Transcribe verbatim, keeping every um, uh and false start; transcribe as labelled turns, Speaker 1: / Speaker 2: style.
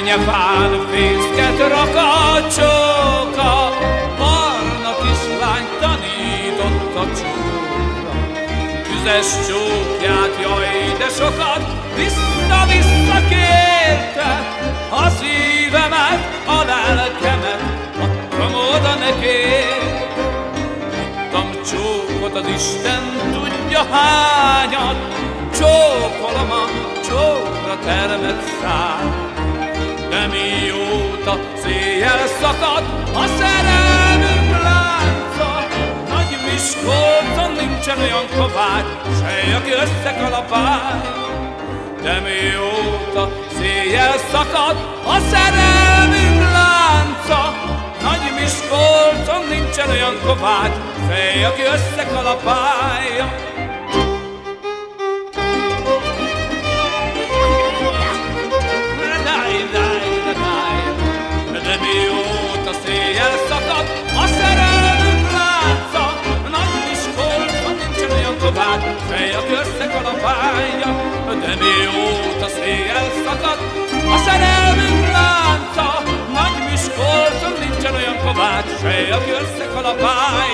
Speaker 1: nyafán fészket rak a csóka, barna kislány tanított a csókra. Tüzes csókját, jaj, de sokat vissza-vissza kérte, a szívemet, a lelkemet adtam oda neki. Adtam csókot, az Isten tudja hányat, csókolom a csókra termett szám. De mióta széjjel szakad a szerelmünk lánca, Nagy Miskolcon nincsen olyan kovács, sej, aki összekalapálja. De mióta széjjel szakad a szerelmünk lánca, Nagy Miskolcon nincsen olyan kovács, sej, aki összekalapálja. De mióta széjjel szakad a szerelmünk lánca, Nagy Miskolcon nincsen olyan kovács, sej, aki összekalapálja. De mióta széjjel szakad a szerelmünk lánca, Nagy Miskolcon nincsen olyan kovács, sej, aki összekalapálja.